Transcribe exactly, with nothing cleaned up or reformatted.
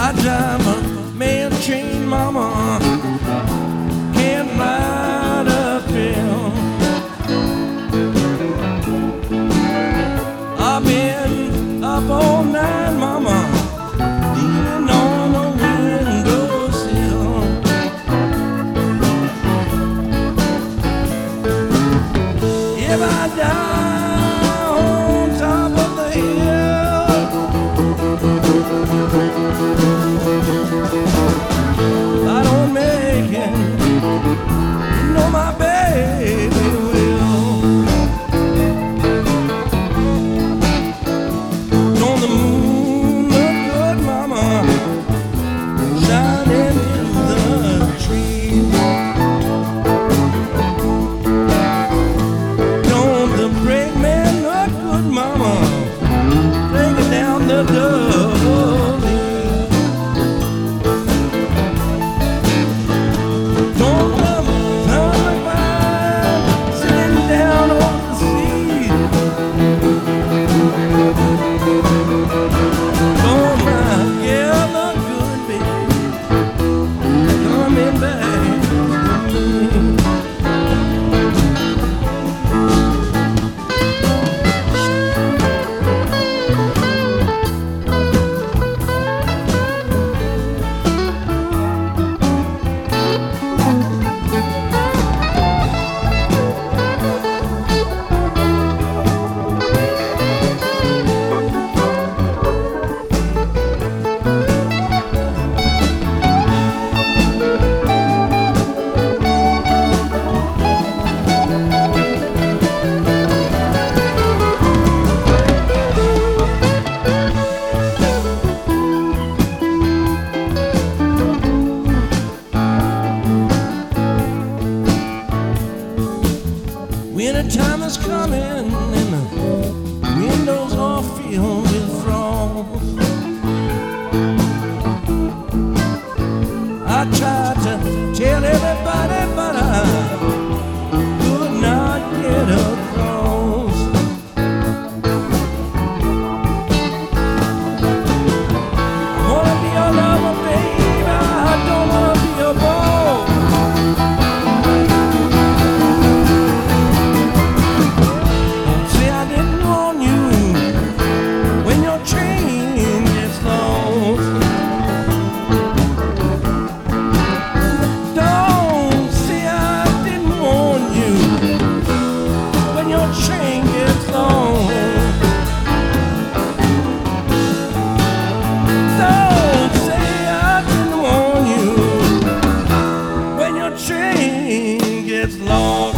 I drive a mail train, mama, can't ride uphill. I've been up all night, mama, leaning on the windowsill. If I die on top of the hill, I don't make it, no, my baby will. Don't the moon look good, mama, shining in the trees? Don't the brakeman look good, mama, bringing down the double D? Don't the thunderbird sitting down on the sea? Oh, my girl look good, baby, coming back to me. Winter time is coming and the windows are filled with frost. I tried to tell everybody, but I could not get across. I wanna be your lover, baby, I don't wanna be your boss. Say I didn't want you when your train gets lost. Don't say I didn't want you when your train gets lost. Don't say I didn't want you when your train gets lost.